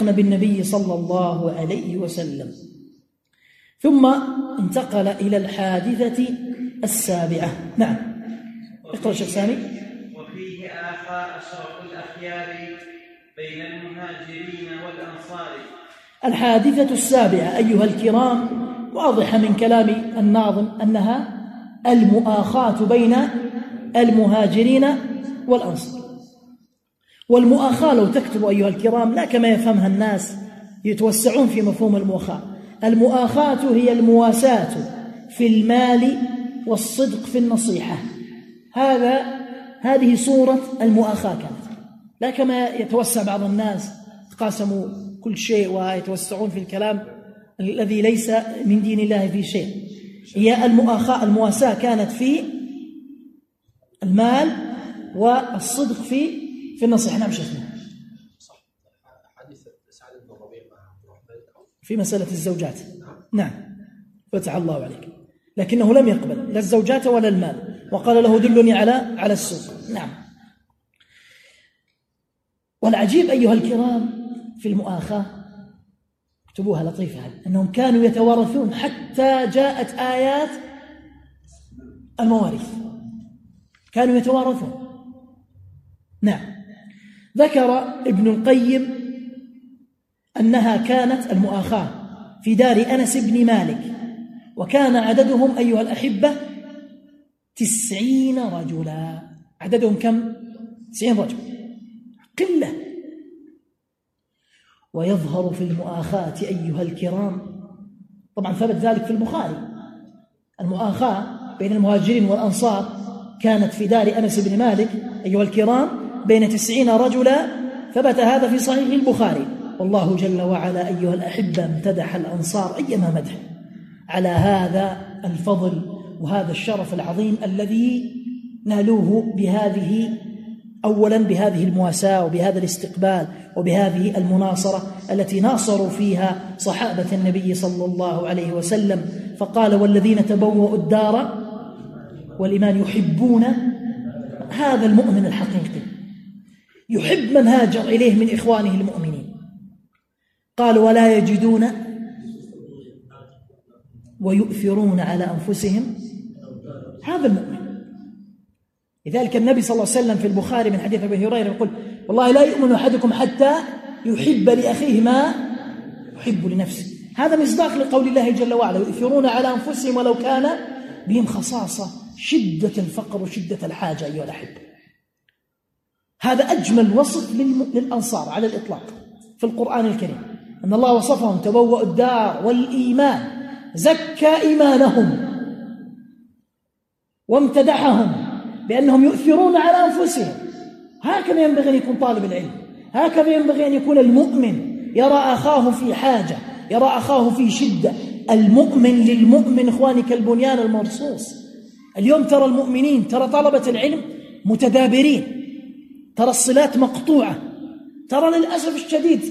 بالنبي صلى الله عليه وسلم. ثم انتقل إلى الحادثة السابعة. نعم، اقرأ شيخ سامي. وفيه آخى أشرف الأخيار بين المهاجرين والأنصار. الحادثة السابعة أيها الكرام واضحة من كلام الناظم أنها المؤاخاة بين المهاجرين والأنصار. والمؤاخاة لو تكتب أيها الكرام لا كما يفهمها الناس يتوسعون في مفهوم المؤاخاة. المؤاخاة هي المواساة في المال والصدق في النصيحة. هذه صورة المؤاخاة كانت، لا كما يتوسع بعض الناس تقاسموا كل شيء ويتوسعون في الكلام الذي ليس من دين الله في شيء. هي المواساة كانت في المال والصدق في النصيحة. نعم شيخنا. في مسألة الزوجات. نعم فتح الله عليك، لكنه لم يقبل لا الزوجات ولا المال، وقال له دلني على السوق. نعم. والعجيب أيها الكرام في المؤاخاة، اكتبوها لطيفة، أنهم كانوا يتوارثون حتى جاءت آيات المواريث، كانوا يتوارثون. نعم. ذكر ابن القيم أنها كانت المؤاخاة في دار أنس بن مالك، وكان عددهم أيها الأحبة 90 رجلا. عددهم كم؟ 90 رجل، قلة. ويظهر في المؤاخاة أيها الكرام، طبعا ثبت ذلك في البخاري، المؤاخاة بين المهاجرين والأنصار كانت في دار أنس بن مالك أيها الكرام بين 90 رجلا، ثبت هذا في صحيح البخاري. والله جل وعلا أيها الأحبة امتدح الأنصار أيما مدح على هذا الفضل وهذا الشرف العظيم الذي نالوه أولا بهذه المواساة وبهذا الاستقبال وبهذه المناصرة التي ناصروا فيها صحابة النبي صلى الله عليه وسلم. فقال والذين تبوأوا الدار والإيمان يحبون، هذا المؤمن الحقيقي يحب من هاجر إليه من إخوانه المؤمنين. قال ولا يجدون ويؤثرون على أنفسهم، هذا المؤمن. لذلك النبي صلى الله عليه وسلم في البخاري من حديث أبي هريرة يقول والله لا يؤمن أحدكم حتى يحب لأخيه ما يحب لنفسه. هذا مصداق لقول الله جل وعلا يؤثرون على أنفسهم ولو كان بهم خصاصة، شدة الفقر وشدة الحاجة أيها الأحبة. هذا أجمل وصف للأنصار على الإطلاق في القرآن الكريم، أن الله وصفهم تبوأ الدار والإيمان، زكى إيمانهم وامتدحهم بأنهم يؤثرون على أنفسهم. هكذا ينبغي أن يكون طالب العلم، هكذا ينبغي أن يكون المؤمن، يرى أخاه في حاجة، يرى أخاه في شدة. المؤمن للمؤمن إخواني كالبنيان المرصوص. اليوم ترى المؤمنين، ترى طلبة العلم متدابرين، ترى الصلات مقطوعة، ترى للأسف الشديد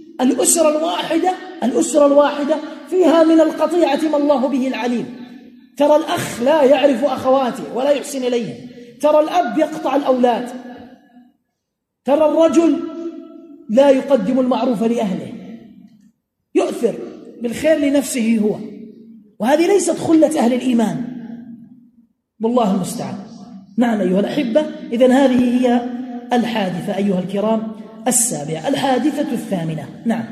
الأسرة الواحدة فيها من القطيعة ما الله به العليم. ترى الأخ لا يعرف أخواته ولا يحسن إليهم، ترى الأب يقطع الأولاد، ترى الرجل لا يقدم المعروف لأهله، يؤثر بالخير لنفسه هو، وهذه ليست خلة أهل الإيمان، والله المستعان. نعم أيها الأحبة، إذن هذه هي الحادثة أيها الكرام السابعة. الحادثة الثامنة. نعم.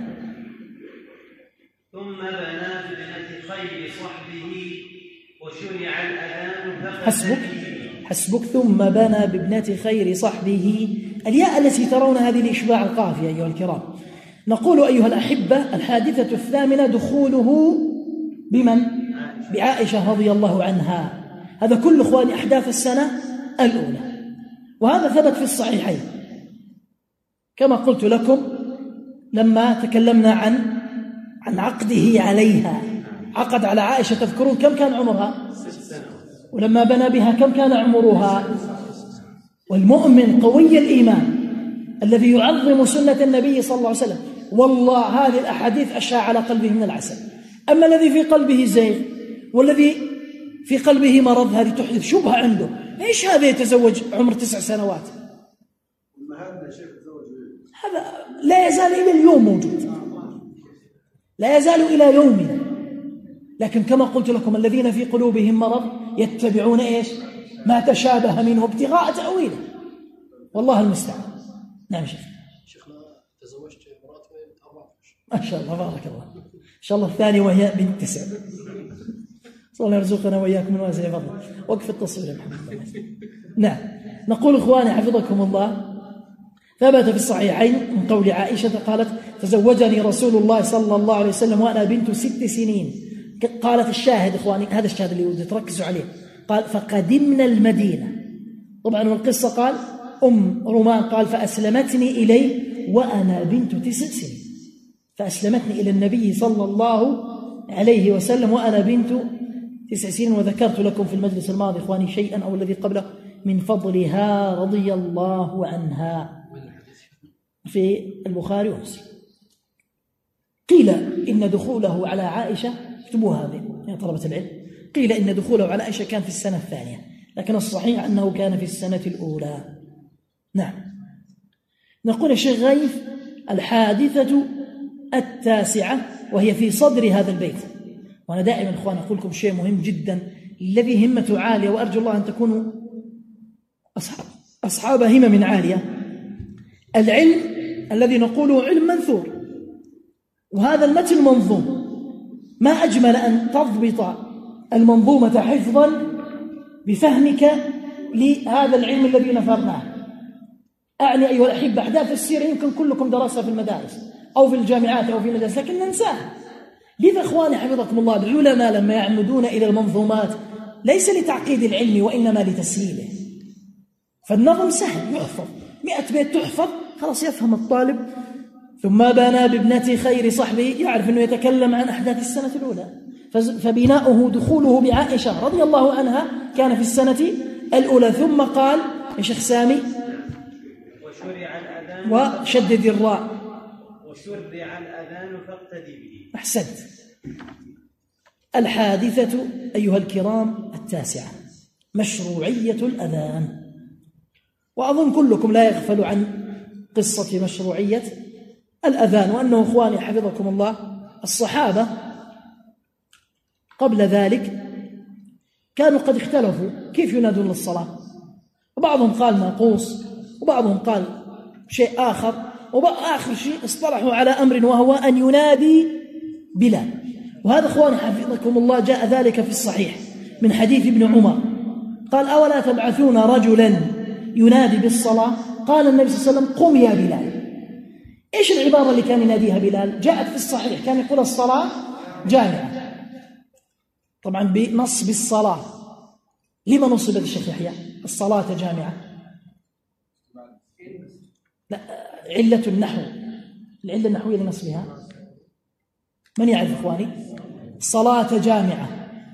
ثم بنى بابنة خير صحبه وشرع الأذان حسبك. ثم بنى بابنة خير صحبه. الياء التي ترون هذه الإشباع القافية أيها الكرام. نقول أيها الأحبة الحادثة الثامنة دخوله بمن؟ بعائشة رضي الله عنها. هذا كل إخواني أحداث السنة الأولى، وهذا ثبت في الصحيحين كما قلت لكم لما تكلمنا عن عقده عليها. عقد على عائشة، تذكرون كم كان عمرها؟ 6 سنوات. ولما بنى بها كم كان عمرها؟ والمؤمن قوي الإيمان الذي يعظم سنة النبي صلى الله عليه وسلم، والله هذه الأحاديث أشاع على قلبه من العسل. أما الذي في قلبه زيغ والذي في قلبه مرض، هذه تحدث شبهة عنده. إيش هذا يتزوج عمر 9 سنوات؟ هذا لا يزال إلى اليوم موجود، لا يزال إلى يومنا. لكن كما قلت لكم الذين في قلوبهم مرض يتبعون إيش؟ ما تشابه منه ابتغاء تأويله، والله المستعان. نعم شيخ. شيخنا تزوجت امرأة من 14. ما شاء الله بارك الله، إن شاء الله الثاني وهي بنت 9. صلى الله يرزقنا وإياكم من واسع فضله. وقف التصوير يا محمد. نعم. نقول إخواني حفظكم الله، ثبت في الصحيحين من قول عائشة قالت: تزوجني رسول الله صلى الله عليه وسلم وأنا بنت 6 سنين. قالت الشاهد إخواني، هذا الشاهد اللي ودي تركزوا عليه، قال: فقدمنا المدينة. طبعا القصة قال رومان قال: فأسلمتني إلي وأنا بنت 9 سنين، فأسلمتني إلى النبي صلى الله عليه وسلم وأنا بنت 9 سنين. وذكرت لكم في المجلس الماضي إخواني شيئا أو الذي قبله من فضلها رضي الله عنها في البخاري ومسلم. قيل إن دخوله على عائشة، اكتبوا هذه يا طلبة العلم، قيل إن دخوله على عائشة كان في السنة الثانية، لكن الصحيح أنه كان في السنة الأولى. نعم. نقول الشيخ غيث: الحادثة 9 وهي في صدر هذا البيت. وأنا دائما إخوان أقول لكم شيء مهم جدا، الذي همته عالية، وأرجو الله أن تكونوا أصحاب همم عالية. العلم الذي نقوله علم منثور، وهذا المتن منظوم، ما أجمل أن تضبط المنظومة حفظا بفهمك لهذا العلم الذي نثرناه. أعني أيها الأحبة أحداث السيرة يمكن كلكم درسها في المدارس أو في الجامعات أو في المدارس، لكن ننساها. لذا إخواني حفظكم الله، العلماء لما يعمدون إلى المنظومات ليس لتعقيد العلم وإنما لتسهيله. فالنظم سهل يحفظ، 100 بيت تحفظ خلاص يفهم الطالب. ثم بنى بابنة خير صحبه، يعرف أنه يتكلم عن أحداث السنة الأولى. فبناؤه دخوله بعائشة رضي الله عنها كان في السنة الأولى. ثم قال يا شيخ سامي: وشرع الأذان وشدد الراء، وشرع الأذان فاقتدي به. أحسنت. الحادثة أيها الكرام 9 مشروعية الأذان. وأظن كلكم لا يغفل عن قصة مشروعية الأذان، وأنه إخواني حفظكم الله الصحابة قبل ذلك كانوا قد اختلفوا كيف ينادون للصلاة، وبعضهم قال ناقوس، وبعضهم قال شيء آخر، وآخر شيء اصطلحوا على أمر وهو أن ينادي بلال. وهذا إخواني حفظكم الله جاء ذلك في الصحيح من حديث ابن عمر قال: أولا تبعثون رجلا ينادي بالصلاة؟ قال النبي صلى الله عليه وسلم: قم يا بلال. إيش العبارة اللي كان يناديها بلال؟ جاءت في الصحيح، كان يقول الصلاة جامعة، طبعا بنصب الصلاة. لما نصبت الشيخ يحيى الصلاة جامعة؟ لا، علة النحو، العلة النحوية لنصبها من يعرف إخواني؟ صلاة جامعة.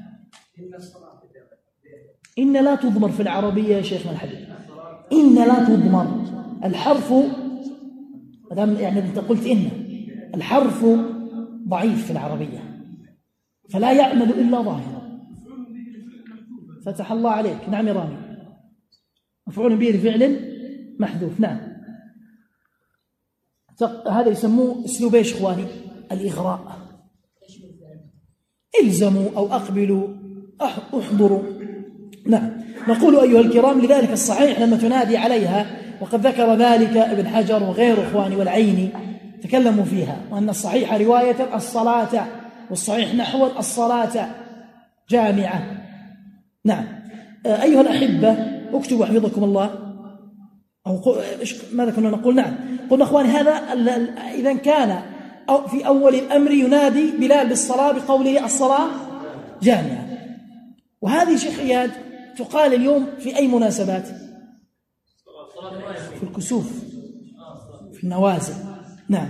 إن لا تضمر في العربية يا شيخنا الحبيب، إن لا تضمر. الحرف مدام يعني أنت قلت إن، الحرف ضعيف في العربية فلا يعمل إلا ظاهرا. فتح الله عليك. نعم يا رامي، مفعول به لفعل محذوف. نعم، هذا يسموه اسلوب ايش اخواني؟ الإغراء. الزموا أو أقبلوا، احضروا. نعم. نقول أيها الكرام لذلك الصحيح لما تنادي عليها، وقد ذكر ذلك ابن حجر وغيره إخواني والعيني تكلموا فيها، وأن الصحيح رواية الصلاة، والصحيح نحو الصلاة جامعة. نعم. أيها الأحبة اكتبوا حفظكم الله، أو ماذا كنا نقول؟ نعم، قلنا أخواني هذا إذا كان أو في أول الأمر ينادي بلال بالصلاة بقوله الصلاة جامعة. وهذه شيخ إياد تقال اليوم في أي مناسبات؟ في الكسوف، في النوازل. نعم.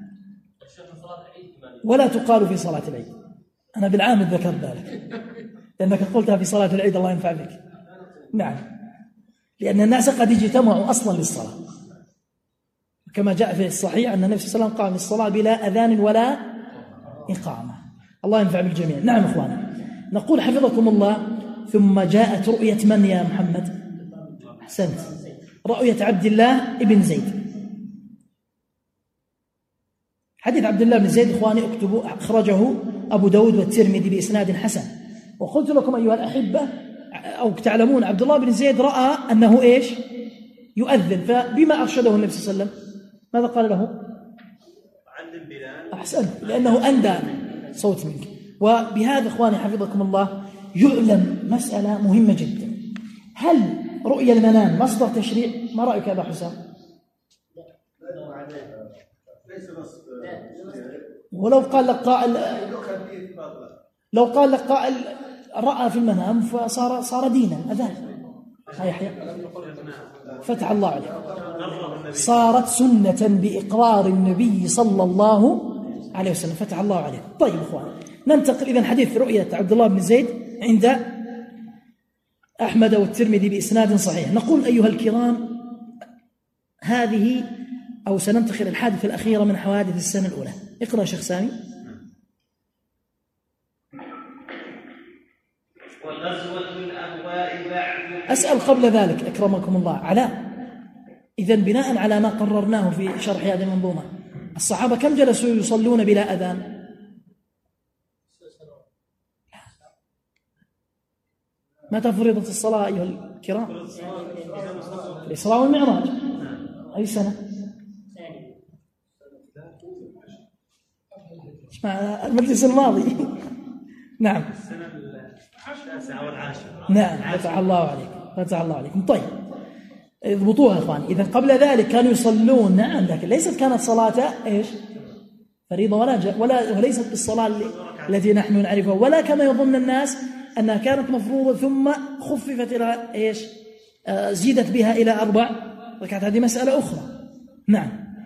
ولا تقال في صلاة العيد. أنا بالعام ذكرت ذلك لأنك قلتها في صلاة العيد، الله ينفع بك. نعم، لأن الناس قد اجتمعوا أصلا للصلاة، كما جاء في الصحيح أن النبي صلى الله عليه وسلم قام للصلاة بلا أذان ولا إقامة. الله ينفع بالجميع. نعم إخواني، نقول حفظكم الله ثم جاءت رؤية من يا محمد؟ أحسنت، رؤية عبد الله ابن زيد. حديث عبد الله بن زيد إخواني اكتبوا، أخرجه أبو داود والترمذي بإسناد حسن. وقلت لكم أيها الأحبة أو تعلمون عبد الله بن زيد رأى أنه إيش؟ يؤذن، فبما أرشده النبي صلى الله عليه وسلم ماذا قال له؟ علم بلال. أحسن، لأنه أندى صوت منك. وبهذا إخواني حفظكم الله يعلم مسألة مهمة جدا، هل رؤيا المنام مصدر تشريع؟ ما رأيك يا أبا حسام؟ ولو قال لك قائل، لو قال لك قائل رأى في المنام صار دينا، أذان يحيى فتح الله عليه، صارت سنة بإقرار النبي صلى الله عليه وسلم، فتح الله عليه. طيب إخوان، ننتقل إذن حديث رؤية عبد الله بن زيد عند أحمد والترمذي بإسناد صحيح. نقول أيها الكرام، هذه أو سننتقل الحادثة الأخيرة من حوادث السنة الأولى. اقرأ شيخ سامي. وغزوة الأهواء بعد. أسأل قبل ذلك أكرمكم الله علاء، إذن بناء على ما قررناه في شرح هذه المنظومة، الصحابة كم جلسوا يصلون بلا أذان؟ متى فرضت الصلاة أيها الكرام؟ الإسراء والمعراج. أي سنة؟ المجلس الماضي. نعم. السنة 9 والعاشرة. نعم، فتح الله عليك، فتح الله عليكم. طيب اضبطوها إخواني. إذا قبل ذلك كانوا يصلون، نعم، لكن ليست كانت صلاة إيش؟ فريضة وليست بالصلاة التي نحن نعرفها، ولا كما يظن الناس أنها كانت مفروضة ثم خففت إلى إيش؟ زيدت بها إلى 4 ركعات، هذه مسألة أخرى. نعم،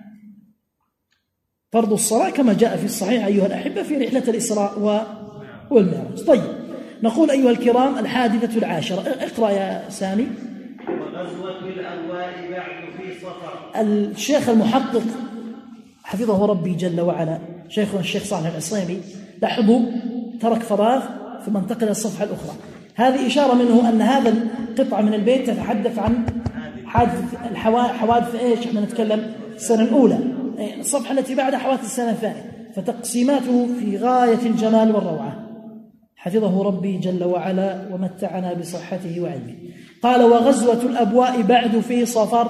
فرض الصلاة كما جاء في الصحيح أيها الأحبة في رحلة الإسراء والمعراج. طيب نقول أيها الكرام الحادثة العاشرة. اقرأ يا سامي. وغزوة الأهواء بعد في صفر. الشيخ المحقق حفظه ربي جل وعلا شيخنا الشيخ صالح العصيمي، لاحظوا ترك فراغ ثم انتقل الصفحة الأخرى. هذه إشارة منه أن هذا القطعة من البيت تتحدث عن حوادث إيش؟ احنا نتكلم السنة الأولى، الصفحة التي بعدها حوادث السنة الثانية، فتقسيماته في غاية الجمال والروعة حفظه ربي جل وعلا ومتعنا بصحته وعلمه. قال وغزوة الأبواء بعد في صفر.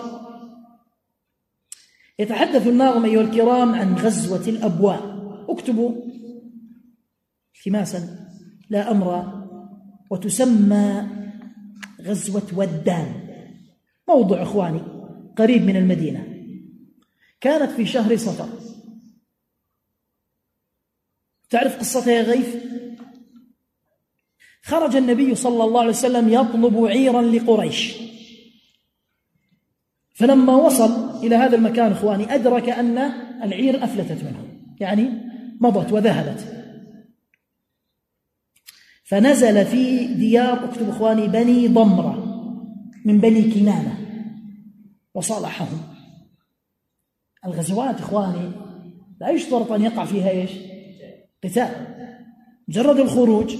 يتحدث الناظم أيها الكرام عن غزوة الأبواء. اكتبوا التماسا لا أمر، وتسمى غزوة ودان، موضع إخواني قريب من المدينة، كانت في شهر صفر. تعرف قصتها يا غيث؟ خرج النبي صلى الله عليه وسلم يطلب عيرا لقريش، فلما وصل إلى هذا المكان إخواني أدرك أن العير أفلتت منه، يعني مضت وذهبت، فنزل في ديار، اكتب إخواني، بني ضمرة من بني كنانة وصالحهم. الغزوات إخواني لا يشترط أن يقع فيها إيش؟ قتال، مجرد الخروج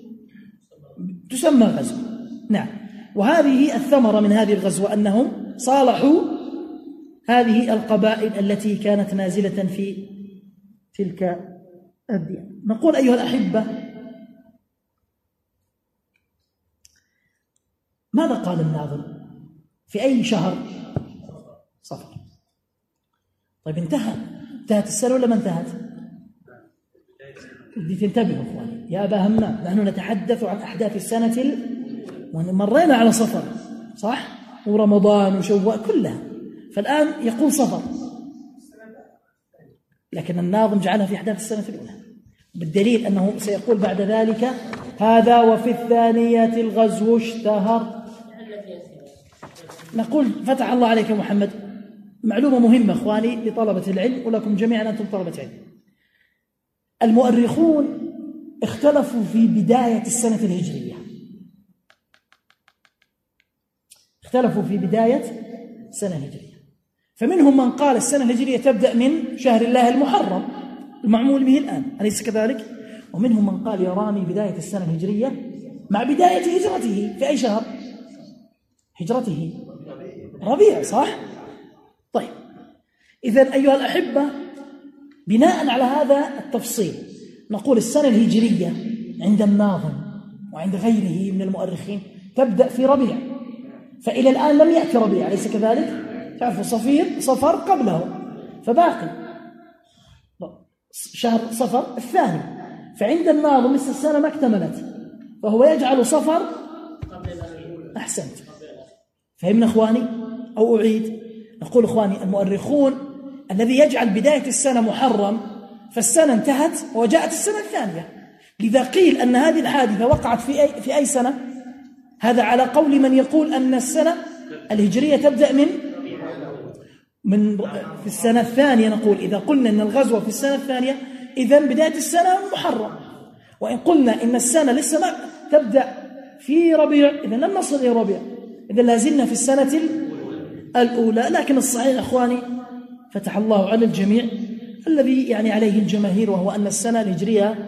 تسمى غزوة. نعم، وهذه الثمرة من هذه الغزوة أنهم صالحوا هذه القبائل التي كانت نازلة في تلك الديار. نقول أيها الأحبة، ماذا قال الناظم؟ في أي شهر؟ صفر. طيب انتهت السنة ولا ما انتهت؟ بدي تنتبهوا اخواني يا ابا همام، نحن نتحدث عن احداث السنه مرينا على صفر صح، ورمضان وشوال كلها، فالان يقول صفر، لكن الناظم جعلها في احداث السنه الاولى، بالدليل انه سيقول بعد ذلك هذا وفي الثانيه الغزو اشتهر. نقول فتح الله عليك يا محمد، معلومه مهمه اخواني لطلبه العلم ولكم جميعا انتم طلبه علم. المؤرخون اختلفوا في بداية السنة الهجرية، اختلفوا في بداية السنة الهجرية، فمنهم من قال السنة الهجرية تبدأ من شهر الله المحرم المعمول به الآن، أليس كذلك؟ ومنهم من قال يراني بداية السنة الهجرية مع بداية هجرته في أي شهر؟ هجرته ربيع، صح؟ طيب إذن أيها الأحبة، بناء على هذا التفصيل نقول السنة الهجرية عند الناظم وعند غيره من المؤرخين تبدأ في ربيع، فإلى الآن لم يأتي ربيع، أليس كذلك؟ تعرفوا صفر قبله، فباقي شهر صفر الثاني، فعند الناظم لسه السنة ما اكتملت، فهو يجعل صفر أحسنت. فهمنا إخواني أو أعيد؟ نقول إخواني المؤرخون الذي يجعل بداية السنة محرم فالسنة انتهت وجاءت السنة الثانية، لذا قيل أن هذه الحادثة وقعت في أي سنة؟ هذا على قول من يقول أن السنة الهجرية تبدأ من في السنة الثانية. نقول إذا قلنا أن الغزوة في السنة الثانية إذن بداية السنة محرم، وإن قلنا إن السنة لسه ما تبدأ في ربيع إذن لم نصل إلى ربيع، إذن لازلنا في السنة الأولى. لكن الصحيح أخواني فتح الله على الجميع الذي يعني عليه الجماهير، وهو أن السنة الهجرية